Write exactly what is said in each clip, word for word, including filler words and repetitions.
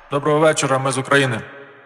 Доброго вечора, ми з України.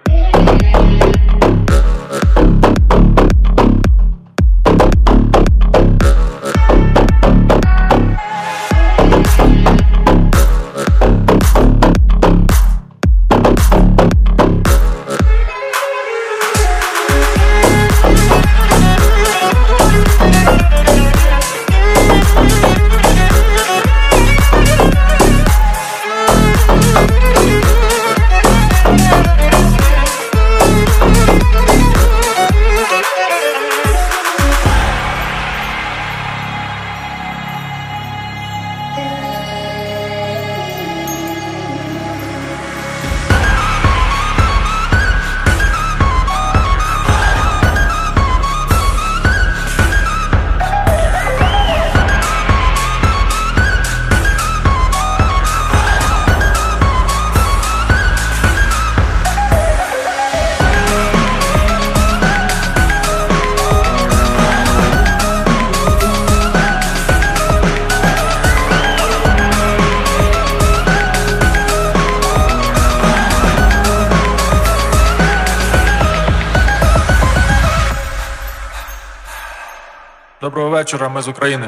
Доброго вечора, ми з України.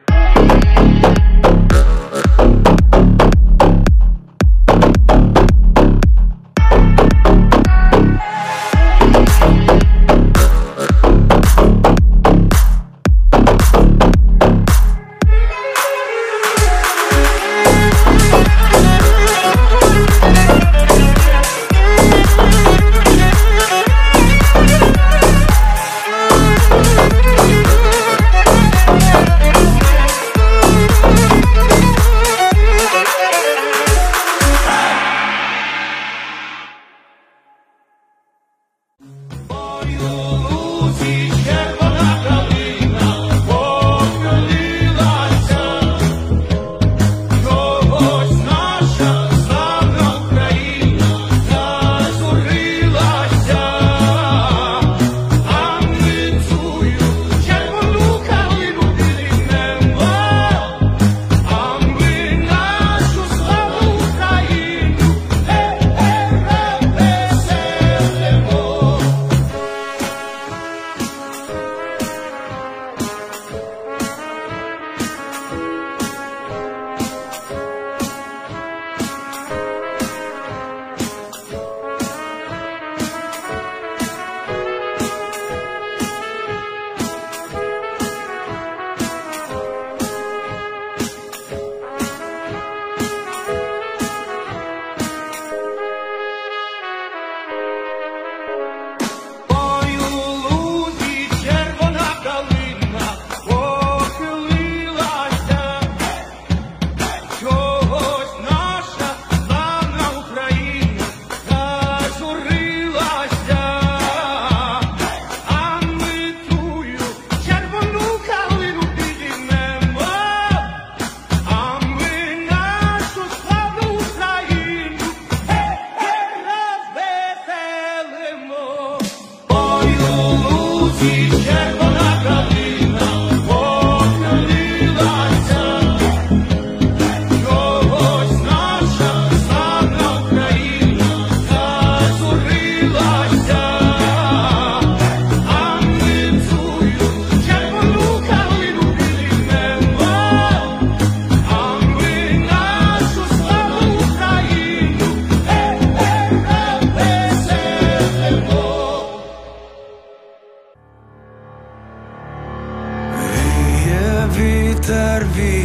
Вітер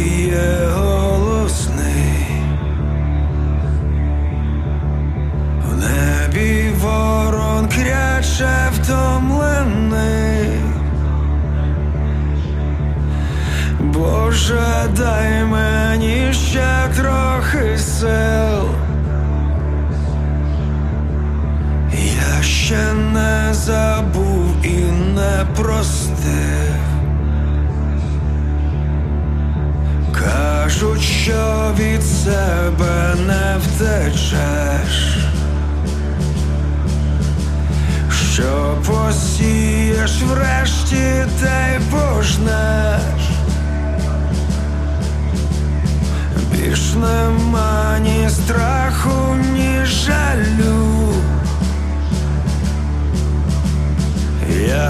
віє голосний, в небі ворон кряче втомлений. Боже, дай мені ще трохи сил, я ще не забув і не простив. Кажуть, що від себе не втечеш, що посієш врешті, та й пожнеш. Більш нема ні страху, ні жалю.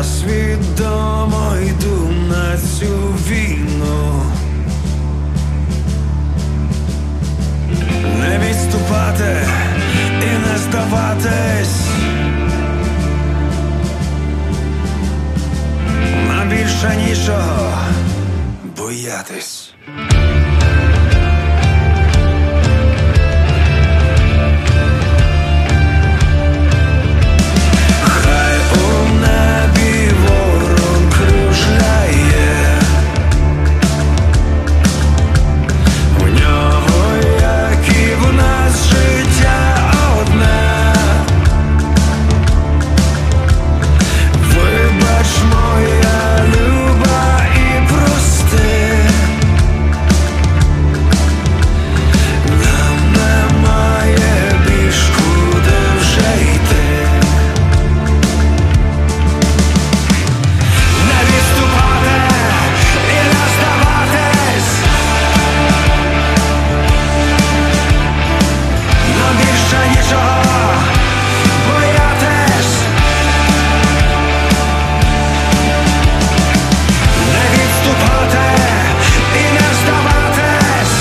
свідомо йду на цю війну. Не відступати і не здаватись. Нам більше нічого боятись. Хай у небі ворон кружляє, у нього, як і в нас, життя одне. Вибач, моя люба, і прости. Нам немає більш куди вже йти. Не відступати і не здаватись. Нам більше нічого боятись. Не відступати і не здаватись.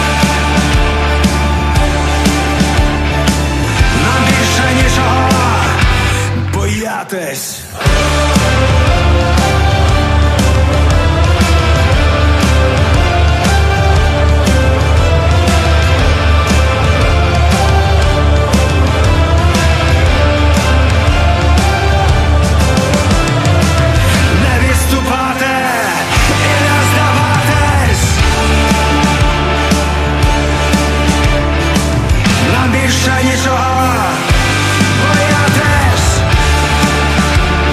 Нам більше нічого боятись. Не відступати і не здаватись. Нам більше нічого боятись.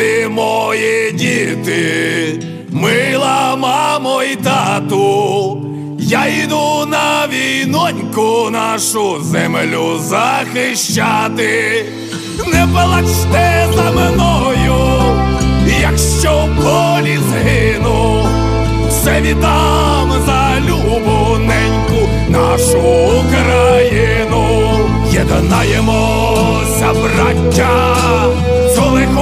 ви мої діти, мила мамо й тату, я йду на війноньку нашу землю захищати. Не плачте за мною, якщо в полі згину, все віддам за любоненьку нашу Україну. Єднаємося, браття, цю лиху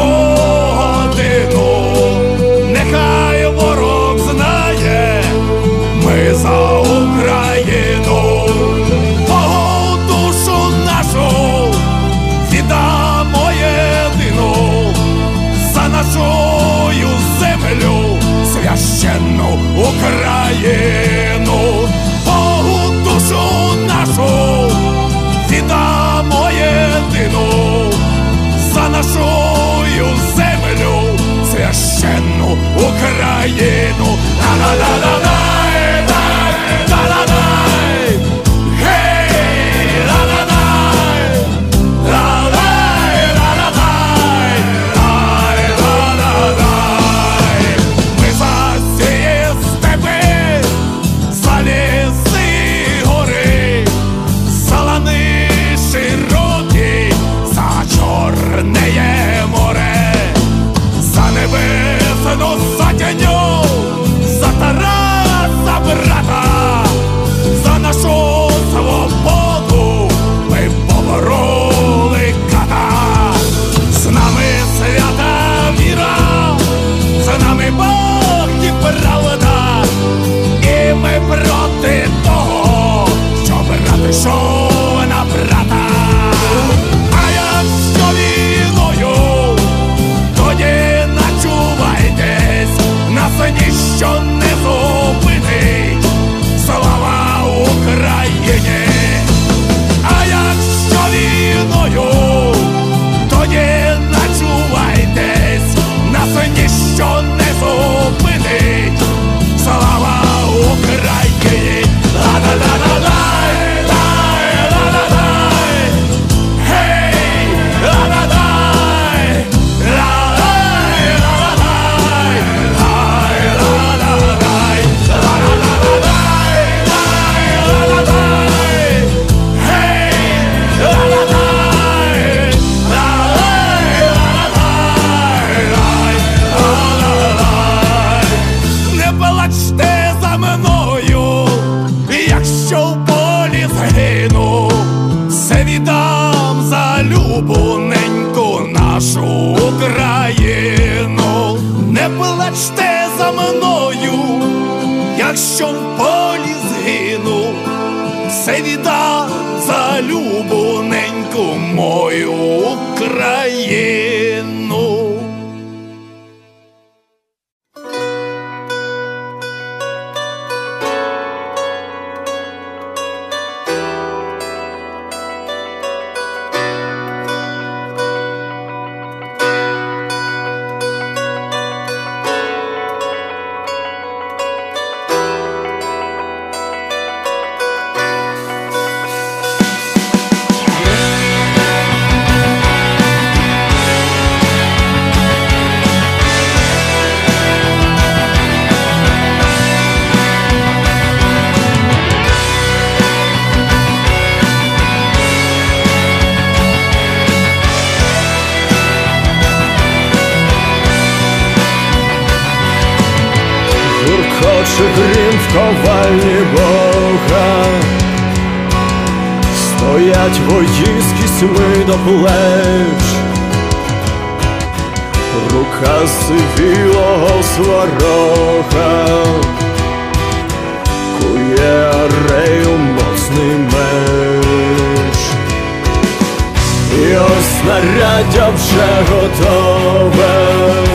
годину, нехай ворог знає, ми за Україну. Богу душу нашу віддамо єдину, за нашою землю священну Україну. Богу душу нашу віддамо єдину, за нашою землю священну Україну. Ла-ла-ла-ла-лай, ла-ла-лай, гей, ла-ла-лай, ла-лай, ла-ла-лай, лай, ла-ла-лай. Ми за ці степи, за ліси й гори, за лани широкі, за Чорне море, за небесну сотню, за Тараса брата, за нашу свободу ми побороли ката. З нами свята віра, з нами Бог і правда, і ми проти того, що брат йшов на брата. А якщо війною, тоді начувайтесь, нас ніщо не зупинить. Слава Україні! А якщо війною, тоді начувайтесь, нас ніщо не зупинить. Слава Україні! Ла-ла-ла-ла-лай, лай, ла-ла-лай, гей, ла-ла-лай, ла-лай, ла-ла-лай, лай, ла-ла-лай, ла-ла-ла-лай, лай, ла-ла-лай, гей, ла-ла-лай, лай, ла-ла-лай, лай, ла-ла-лай. Не плачте за мною, якщо в полі згину, все віддам за любоненьку нашу Україну. Не плачте за мною, якщо в полі згину, все віддам за любоненьку мою Україну. Гуркоче грім в ковальні Бога, стоять вої з кісьми до плеч, рука сивілого сварога кує арею моцний меч. І ось снаряддя вже готове,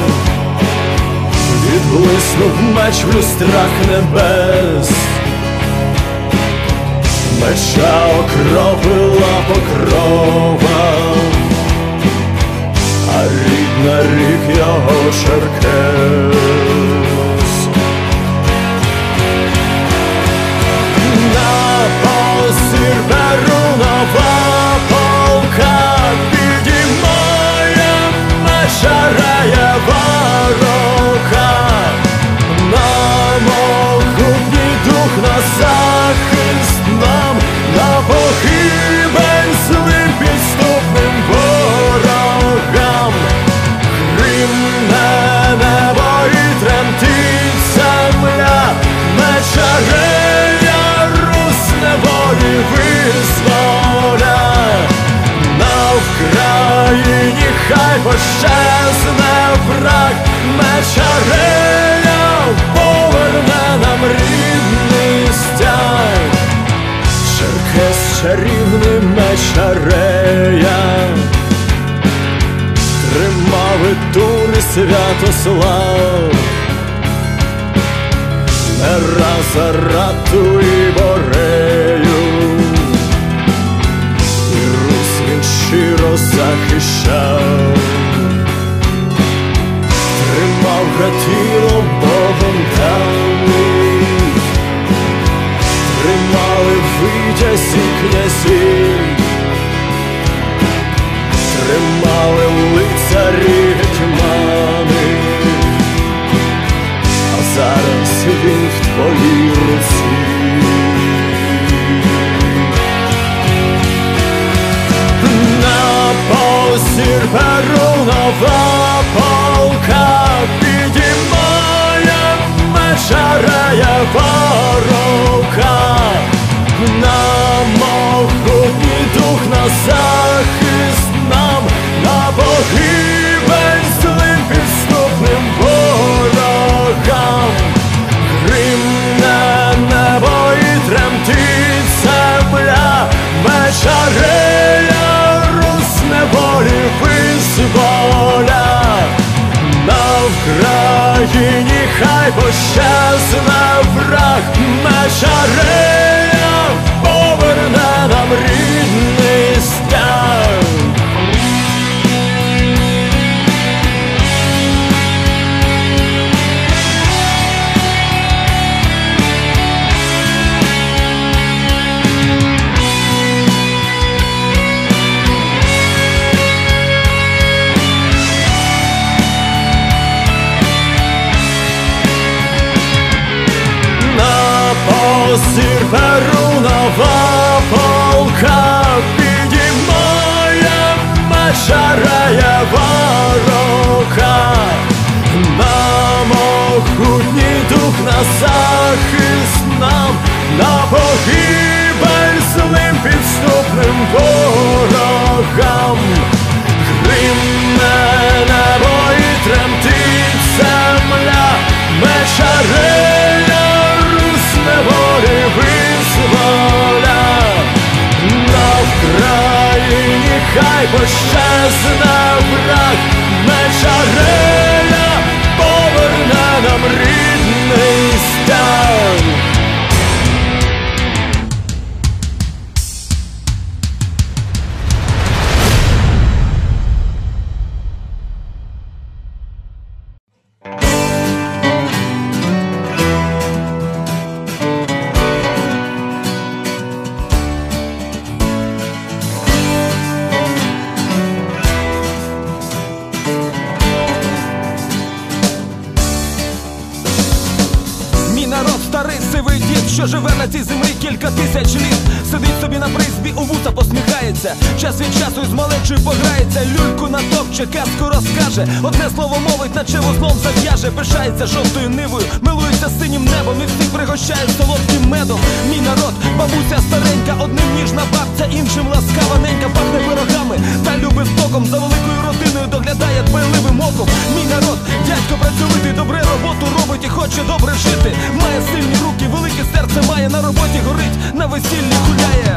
відблиснув меч в люстрах небес, меча окропила покрова, а рідна рік його Черкес. На посір беру нова полка, підіймає меч Араєва. пощезне враг, Мечарея поверне нам рідний стяг. Черкес чарівний Мечарея тримав і Тур, і Святослав, не раз Арату і Борею, і Русь він щиро захищав, тримав Гатило Богом даний, тримали витязі князів, тримали лицарі гетьмани, а зараз він в твоїй руці. На посір Перунова полка підіймає Мечареєва рука, на могутній дух, на захист нам, на погибель злим підступним ворогам. Гримне небо і тремтить земля, Мечарея Русь неволі визволя. На Вкраїні хай пощезне враг, Мечарея поверне нам рідний стяг. Посір Перунова полка підіймає Мечареєва рука, на могутній дух, на захист нам, на погибель злим підступним ворогам. Гримне небо і тремтить земля, Мечарея неволі визволя. На Вкраїні хай пощезне враг, Мечарея поверне нам рідний стяг. Що живе на цій землі кілька тисяч літ, сидить собі на призбі, у вуса посміхається, час від часу із малечою пограється, люльку натопче, казку розкаже, одне слово мовить, наче вузлом зав'яже, пишається жовтою нивою, милується синім небом і всіх пригощає солодким медом. Мій народ, бабуся старенька, одним ніжна бабця, іншим ласкава ненька, пахне пирогами та любить током, за великою родиною доглядає дбайливим оком. Мій народ, дядько працьовитий, добре роботу робить і хоче добре жити, має сильні руки, велике серце має, на роботі горить, на весіллі гуляє.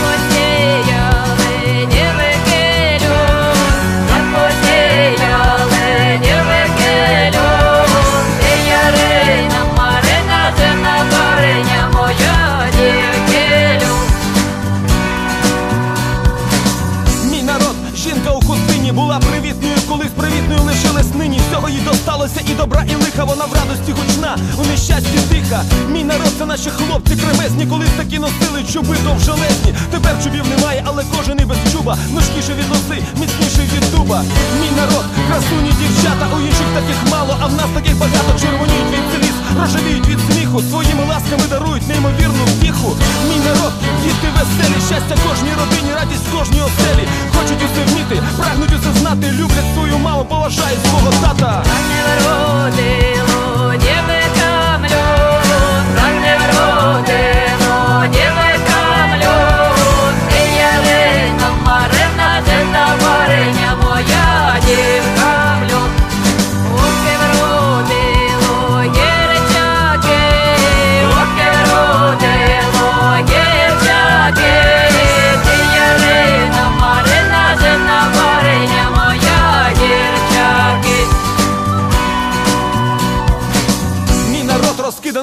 Мій народ, жінка у хустині була привітною, колись привітною лишилась нині. Всього їй досталося і добра, і лиха, вона в радості гучна, у нещасті тиха. Мій народ, це наші хлопці кремезні, колись такі носили чуби довжелезні. Тепер чубів немає, але кожен і без чуба, ножкіше від носи, міцніший від дуба. Мій народ, красуні дівчата, у інших таких мало, а в нас таких багато, червоніють від сліз, рожевіють від сміху, своїми ласками дарують неймовірну втіху. Мій народ, діти веселі, щастя кожній родині, радість кожній оселі. Хочуть усе вміти, прагнуть усе знати, люблять свою маму, поважають свого тата. Марина, ти та вареня моя дівка.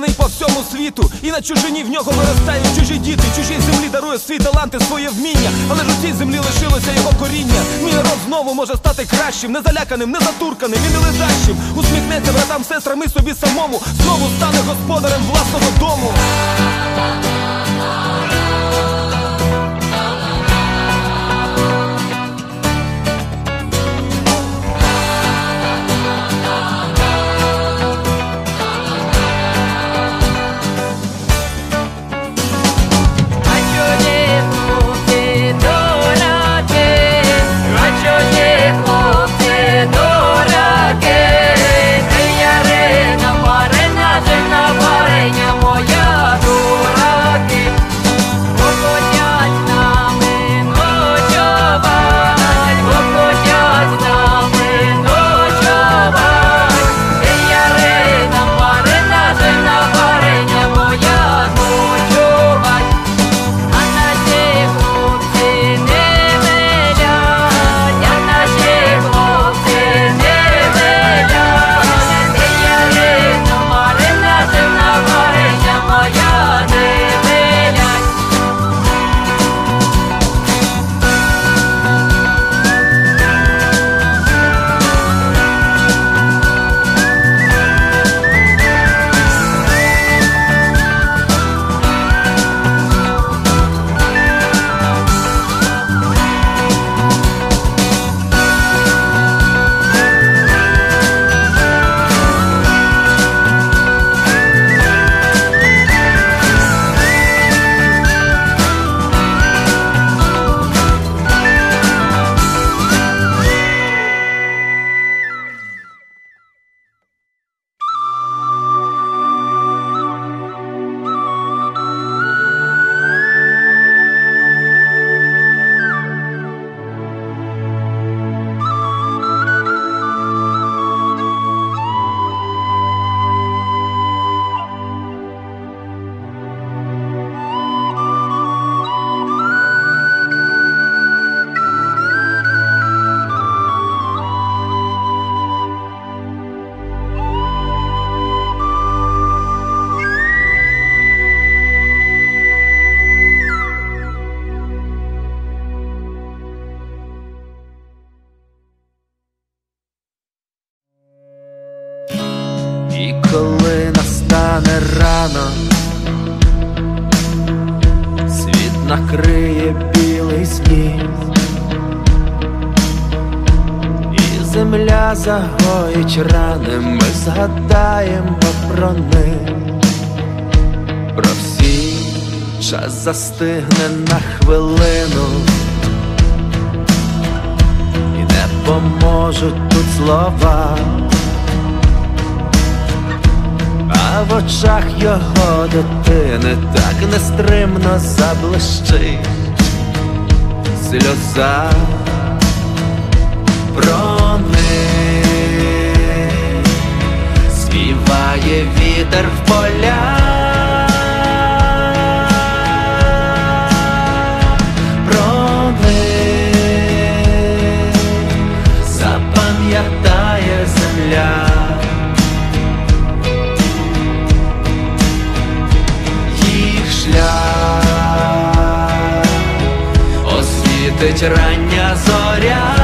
розпізнаний по всьому світу. І на чужині в нього виростають чужі діти. Чужій землі дарує свої таланти, своє вміння. Але ж у цій землі лишилося його коріння. Мій народ знову може стати кращим, не заляканим, не затурканим і не лежащим. Усміхнеться братам, сестрам і собі самому. Знову стане господарем власного дому. І коли настане рано, світ накриє білий сніг, і земля загоїть рани, ми згадаємо про них, про всі. Час застигне на хвилину, і не поможуть тут слова, а в очах його дитини так нестримно заблищить сльоза. Про них співає вітер в полях, про них запам'ятає земля. Шлях освітить рання зоря,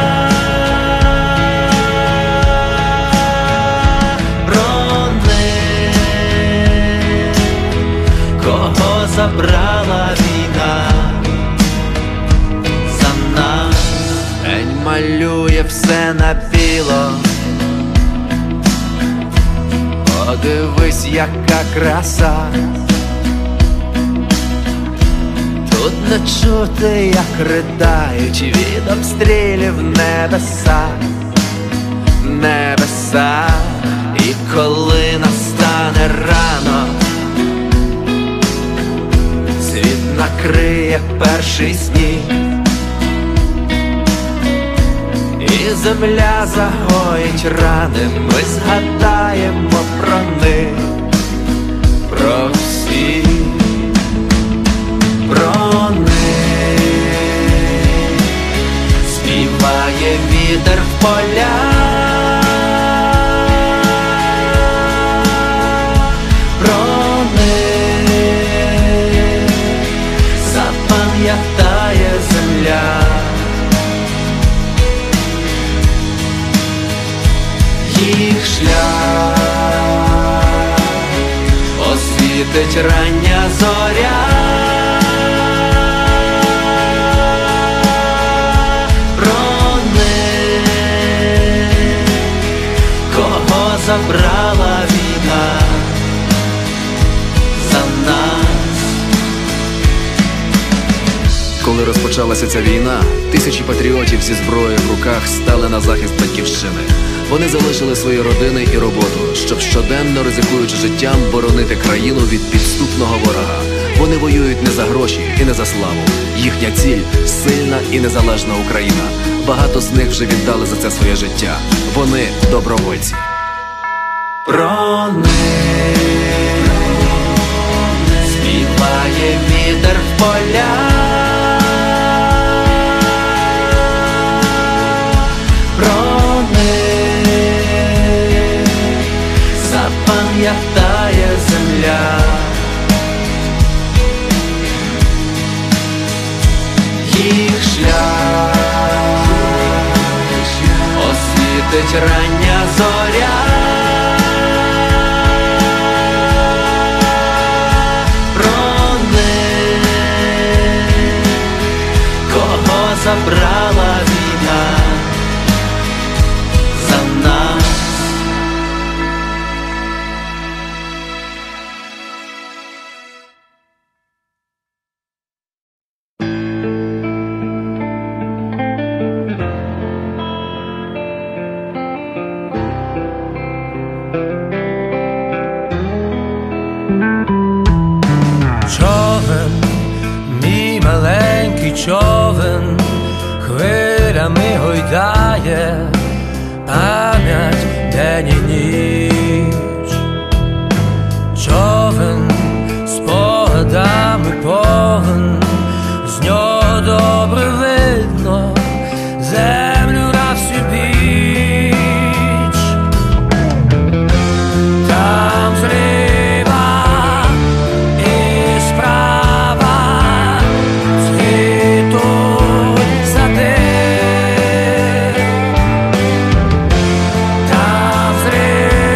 про них, кого забрала війна за нас. День малює все на біло, подивись, яка краса. Тут не чути, як ридають від обстрілів небеса, небеса. І коли настане рано, світ накриє перший сніг, і земля загоїть рани, ми згадаємо про них, про всіх. Про них співає вітер в полях, про шлях освітить рання зоря. Про них, кого забрала війна за нас. Коли розпочалася ця війна, тисячі патріотів зі зброєю в руках стали на захист батьківщини. Вони залишили свої родини і роботу, щоб щоденно, ризикуючи життям, боронити країну від підступного ворога. Вони воюють не за гроші і не за славу. Їхня ціль – сильна і незалежна Україна. Багато з них вже віддали за це своє життя. Вони – добровольці. Про них співає вітер в полях. Про них запам'ятає земля. Їх шлях освітить рання зоря. Про них, кого забрала війна за нас. Човен, мій маленький човен, хвилями гойдає пам'ять день і ніч. Човен спогадами повен, з нього добре видно землю на всю біч. Там зліва і справа цвітуть сади. Там зліва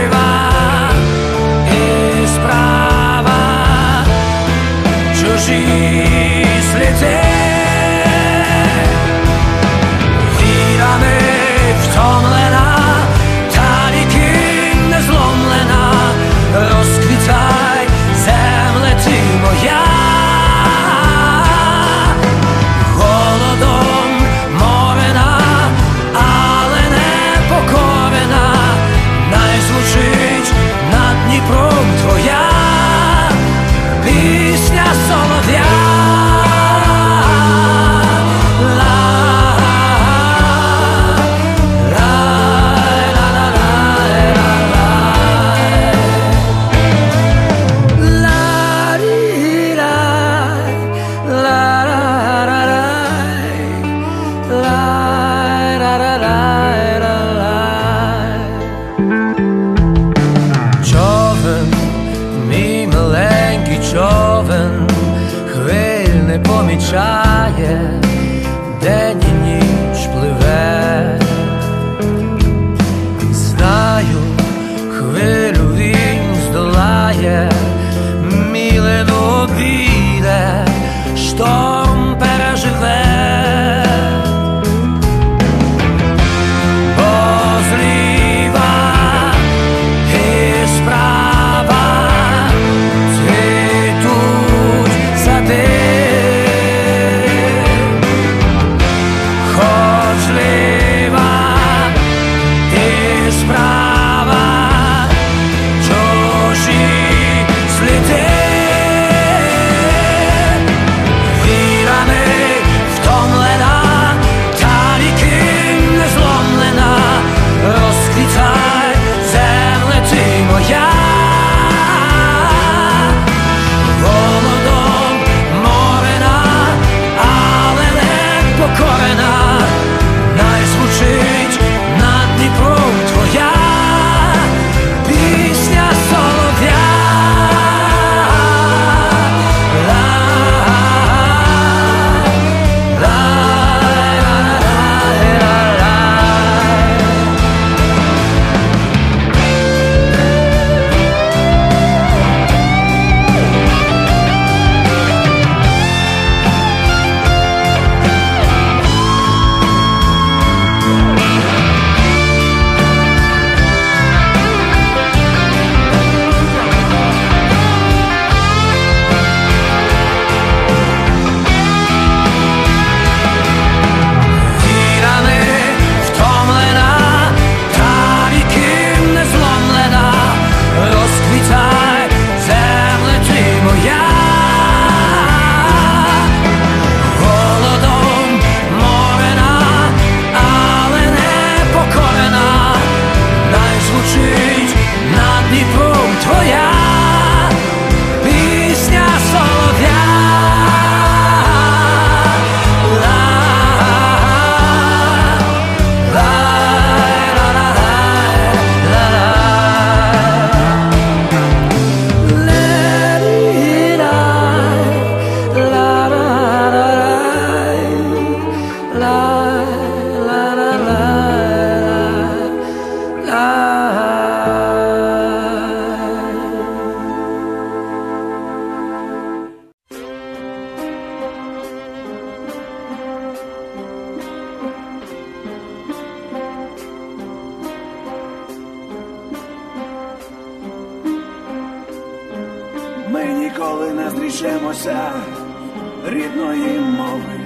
ніколи не зрішемося рідної мови.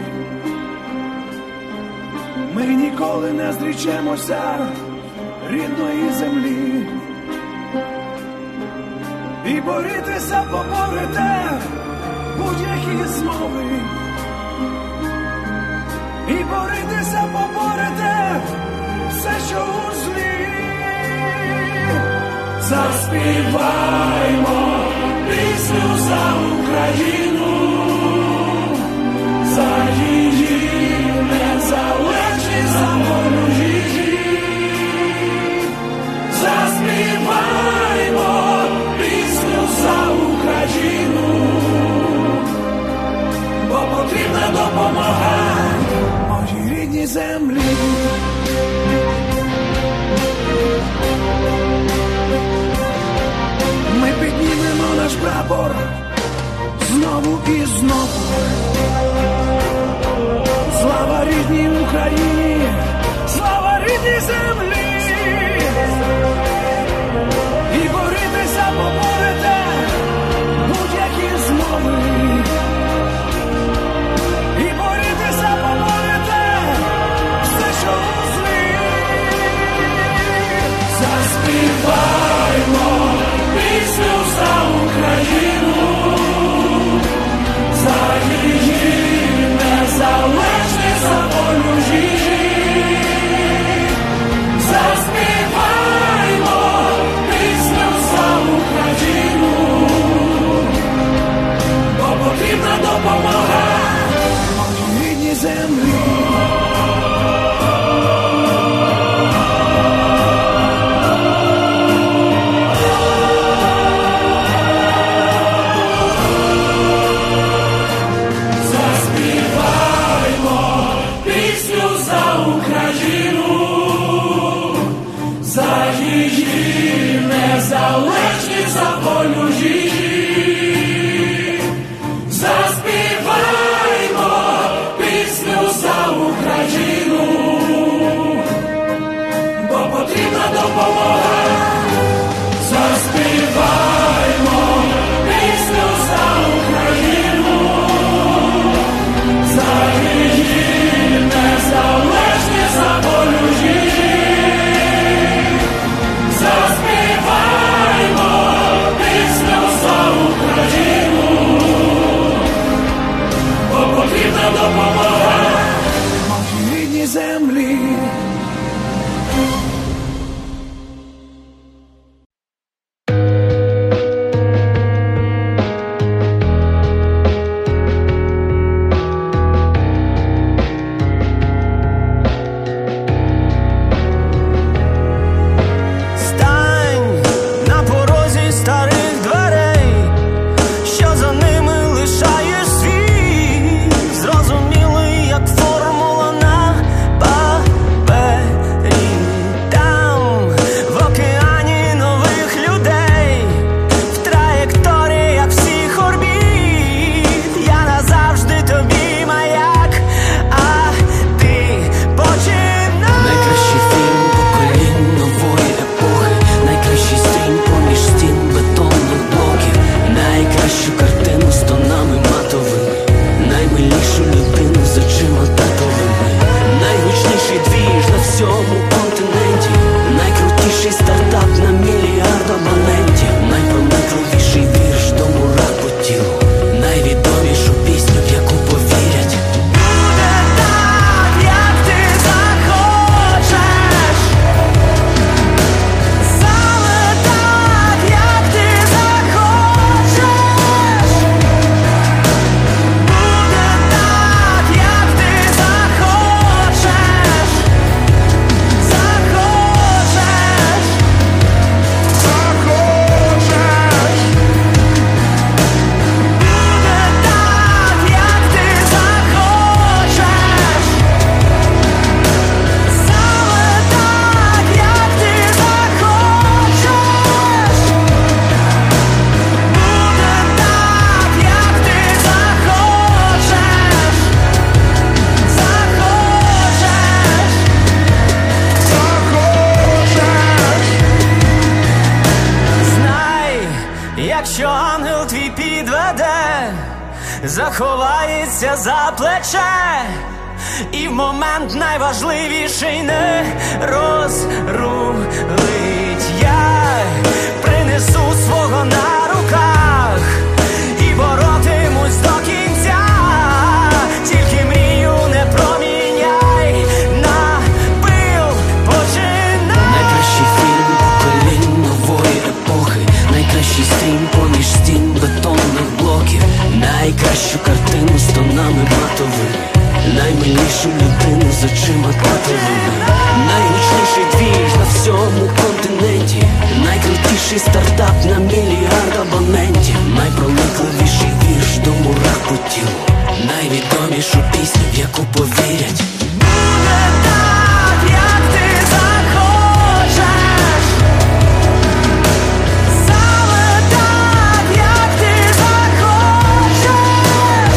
Ми ніколи не зрічемося рідної землі. І борітися поборете будь-які змови. І борітися поборете все, що у злі. Заспіваймо пісню за Україну, за її незалежність, за волю її. Заспіваймо пісню за Україну, бо потрібна допомога моїй рідній землі. Ми піднімемо наш прапор знову і знову. Слава рідній Україні, слава рідній землі. І борітися поборете будь-які змови. І борітися поборете все, що у злі. Заспіваймо пісню за Україну, за її якщо ангел твій підведе, заховається за плече, і в момент найважливіший не розрулить. Я принесу свого на руках і боротимусь до кінця, тільки мрію не проміняй на пил, починай. Найкращий фільм поколінь нової епохи, найкращий стрім поміж стін бетонних блоків, найкращу картину з тонами матовими, наймилішу людину з очима татовими, найгучніший двіж на всьому континенті, найкрутіший стартап на мільярд абонентів, найпроникливіший вірш до мурах по тілу, найвідомішу пісню, в яку повірять. Буде так, як ти захочеш, саме так, як ти захочеш.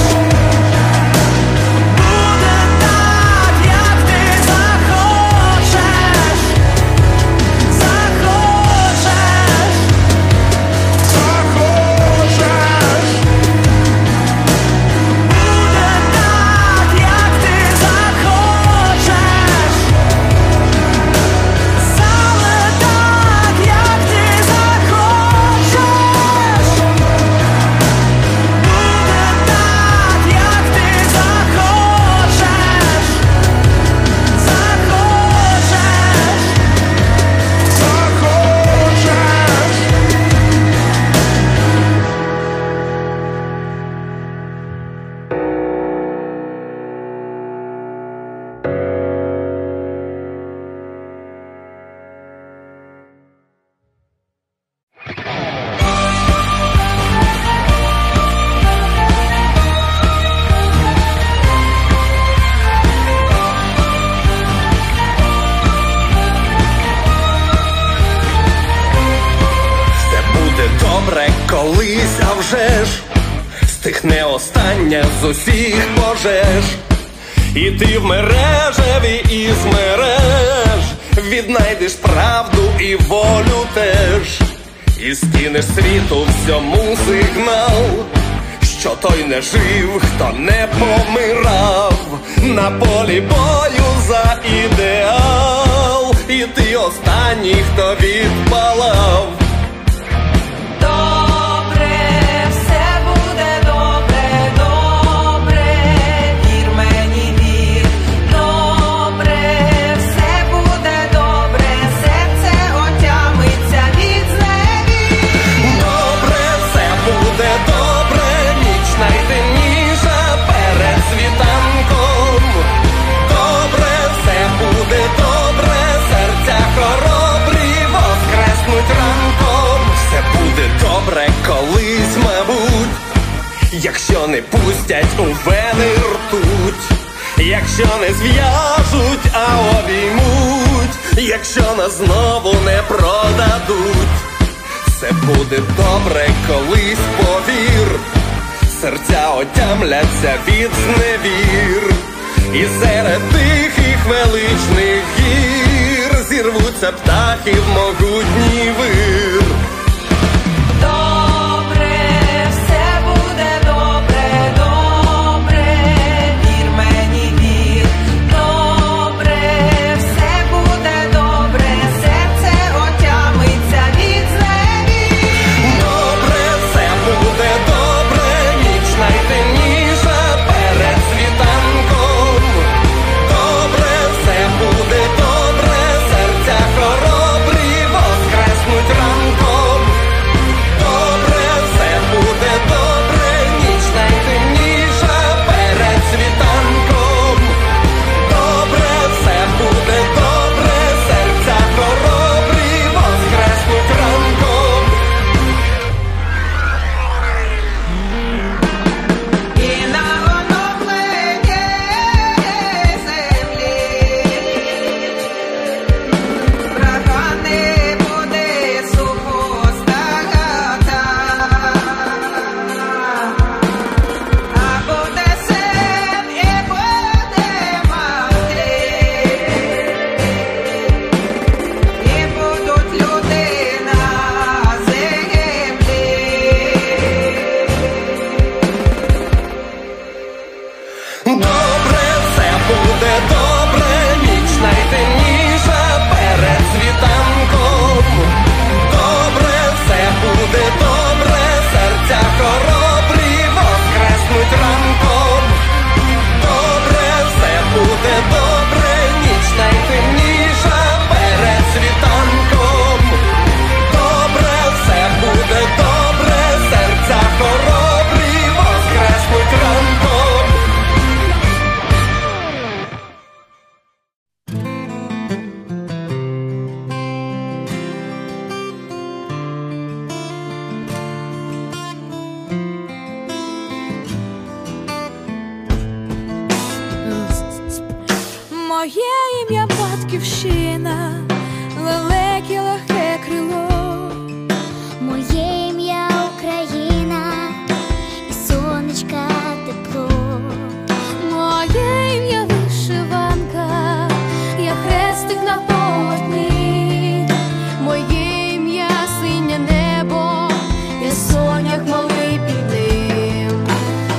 Буде так, як ти захочеш, захочеш, захочеш. Буде так, як ти захочеш, саме так, як ти захочеш. Буде так, як ти захочеш, Все буде добре колись, а вже ж стихне остання з усіх пожеж, і ти в мережеві із мереж віднайдеш правду і волю теж, і скинеш світу всьому сигнал, що той не жив, хто не помирав на полі бою за ідеал, і ти останній, хто відпалав. Добре, все буде добре, добре, вір мені, вір. Добре, все буде добре, серце отямиться від зневір. Добре, все буде добре, ніч найтемніша перед світанком. Добре, все буде добре, серця хоробрі воскреснуть ранком. Все буде добре колись, мабуть, якщо не пустять у вени ртуть, якщо не зв'яжуть, а обіймуть, якщо нас знову не продадуть. Все буде добре колись, повір, серця отямляться від зневір, і серед тихих величних гір зірвуться птахи в могутній вир. Добре, все буде добре, добре, вір мені, вір. Добре, все буде добре, серце отямиться від зневір. Добре, все буде добре, ніч найтемніша перед світанком. Добре, все буде добре, серця хоробрі воскреснуть ранком. Моє ім'я батьківщина, лелеки легке крило. Моє ім'я Україна, і сонечка тепло. Моє ім'я вишиванка, я хрестик на полотні. Моє ім'я синє небо, я сонях малий під ним.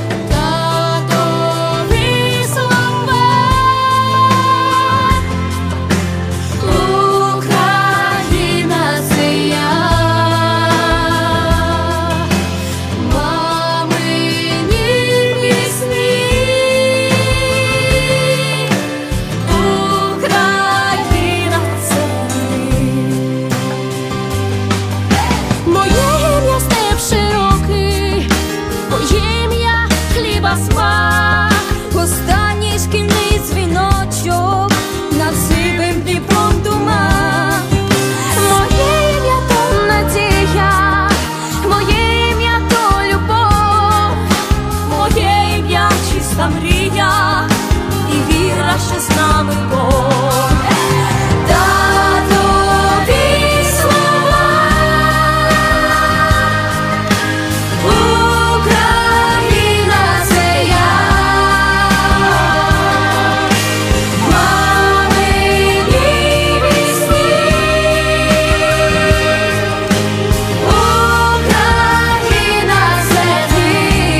Татові слова, Україна це я. Мамині пісні, Україна це ти. Моє ім'я степ широкий, моє ім'я хліба смак. Останній шкільний дзвіночок над сивим Дніпром туман. Моє ім'я то надія, моє ім'я то любов. Моє ім'я чиста мрія і віра, що з нами Бог. Татові слова, Україна це я. Мамині пісні, Україна це ти.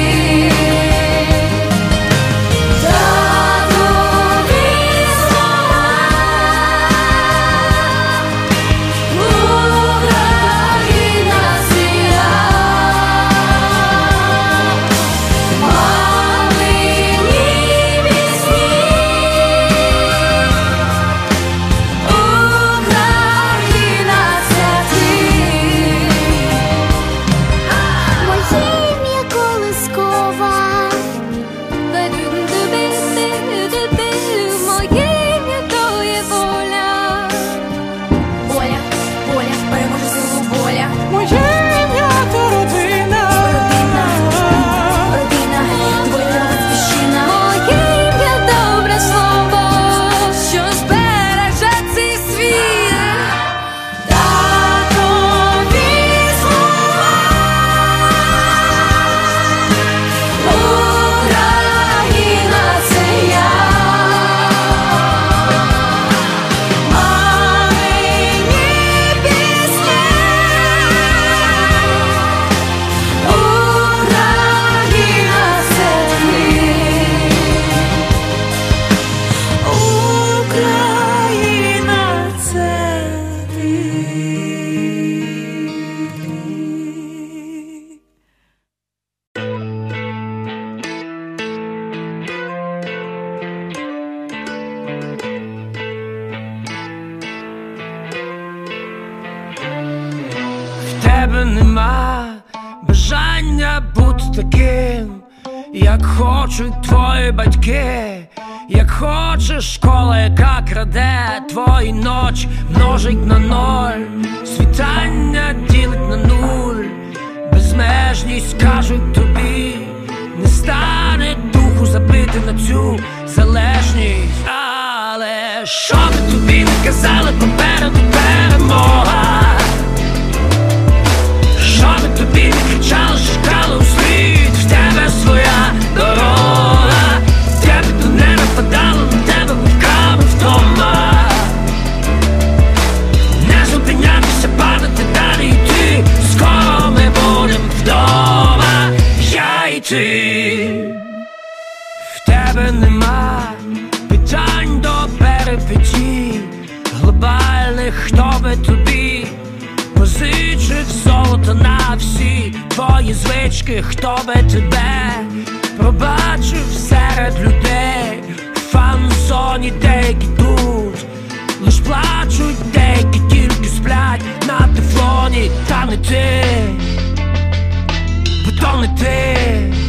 Татові слова, Україна це я. Мамині пісні, Україна це ти. Моє ім'я колискова, Моє ім'я то є воля. Воля, воля, переможе силу воля. Моє ім'я то родина. Родина, твоя батьківщина. Моє ім'я добре слово, що збереже цей світ. Татові слова, Україна це я. Мамині пісні, Україна це ти. Україна це ти. В тебе нема бажання бути таким, як хочуть твої батьки, як хоче школа, яка краде твої ночі, множить на ноль, світання ділить на нуль, безмежність кажуть тобі, не стане духу забити на цю залежність. Але що би тобі не казали, попереду перемога. Що би тобі не кричали, шукали у слід, в тебе своя дорога, в тебе то не нападало, на тебе вовками вдома. Не зупинятися, падати далі йти, скоро ми будем вдома, я і ти. В тебе нема питань до перепитій глобальних, хто би тобі позичив золото на всі твої звички, хто би тебе пробачив серед людей. В фан-зоні деякі тут лиш плачуть, деякі тільки сплять на тефлоні. Та не ти, бо то не ти.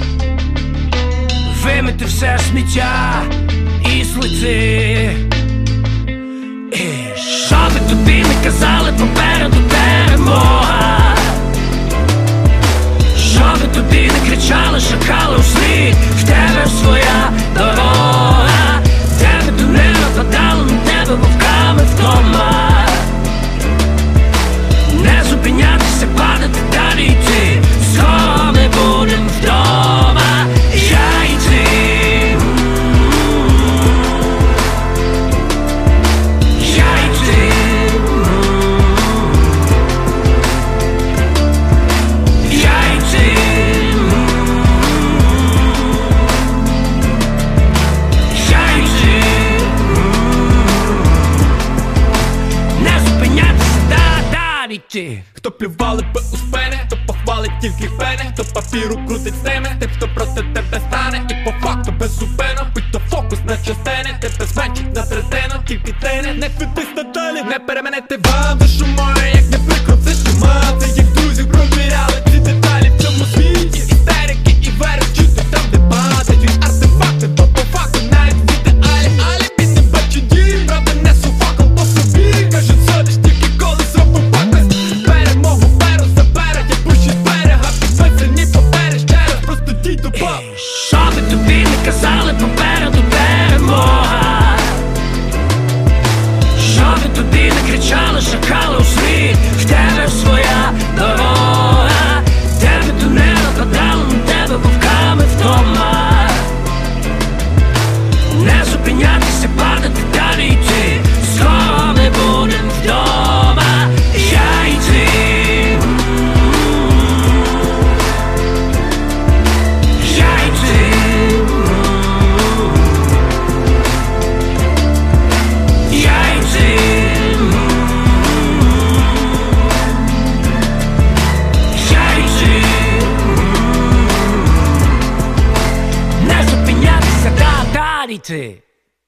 Вимити все сміття і злити. І що би тобі не казали, попереду перемога. Що би тобі не кричали, шукали у слід, в тебе своя дорога, в тебе то не нападало, то плювали би у спини, то похвалить тільки пени, то папіру крутить з ними, тим, хто проти тебе стане. І по факту без зупину, будь то фокус на частини, тебе зменшить на третину, тільки трени. Не ведись надалі, не переманити вам душу мою, як не прикро це що мати, як друзів провіряли ці деталі в цьому світі. Істерики і верчути там, де падають артефакти, бо по факту навіть в ідеалі алібі не бачу дій, правда несу факом по собі. Кажуть, сходиш тільки коли зробив пакость. Перемогу беру, заберу, я пущу з берега, підписані папери, ще раз просто дійду по. Що би тобі не казали, попереду перемога. Що би тобі не кричали, шакали у світ, в тебе своя дорога. Тебе то не нападало, на тебе вовками вдома. Не зупинятися, падати далі йти, скоро ми будем вдома. Я і ти. Я і ти. Я і ти. Я і ти. Не зупинятися, да, далі йти.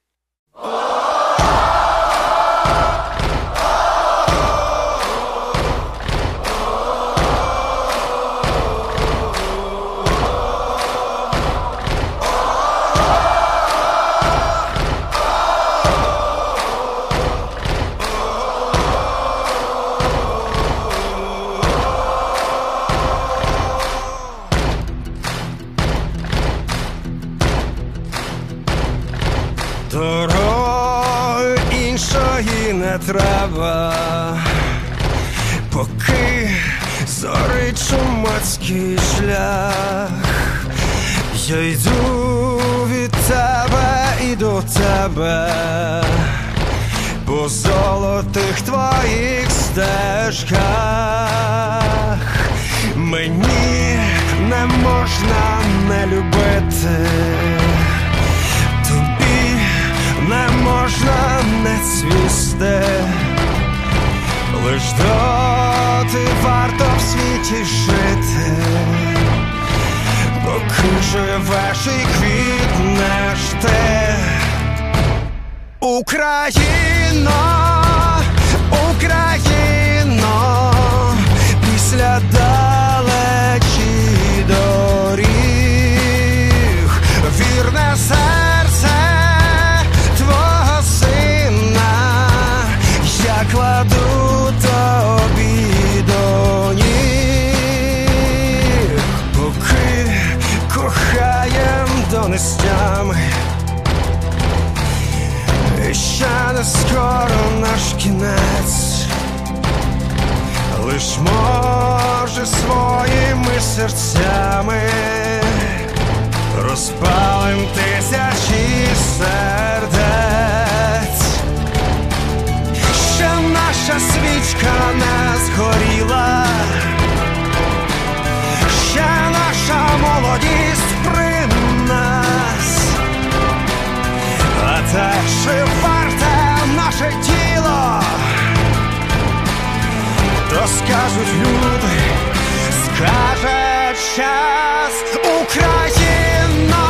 Дороги іншої не треба, поки зорить чумацький шлях. Я йду від тебе і до тебе, по золотих твоїх стежках. Мені не можна не любити, не можна не цвісти, лиш доти варто в світі жити, поки живеш і квітнеш ти. Україно, Україно, після далечі доріг, вірне серце твого сина я кладу тобі до ніг, поки кохаєм до нестями. І ще не скоро наш кінець, лиш може своїми серцями розпалим тисячі сердець. Ще наша свічка не згоріла, ще наша молодість при нас, а те, чи варте наше тіло, то скажуть люди, скаже час. Україно,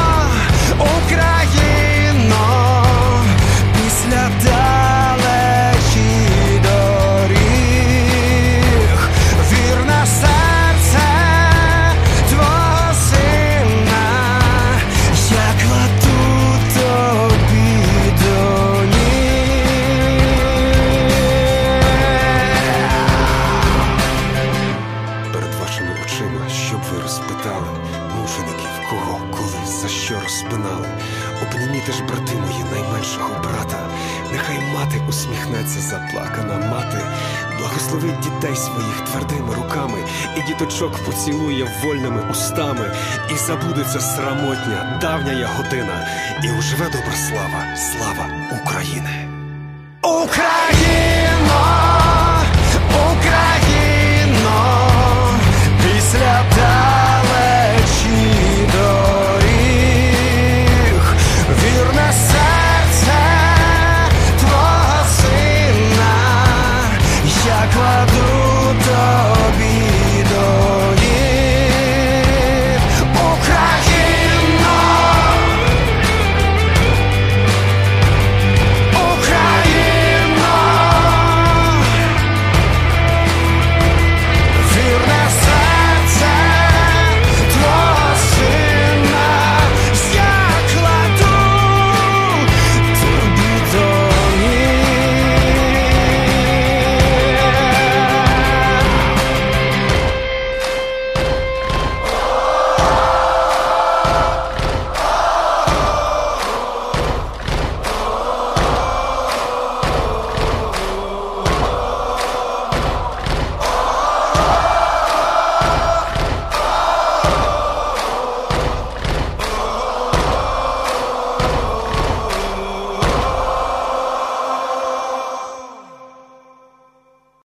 Україно, після далечі доріг, вірне серце твого сина я кладу тобі до ніг. Перед вашими очима, щоб ви розпитали мучеників, кого, коли, за що розпинали. Обніміте ж, брати мої, найменшого брата. Нехай мати усміхнеться, заплакана мати. Благословить дітей своїх твердими руками, і діточок поцілує вольними устами. І забудеться срамотня, давня година, і уживе добра слава, слава України. Україна!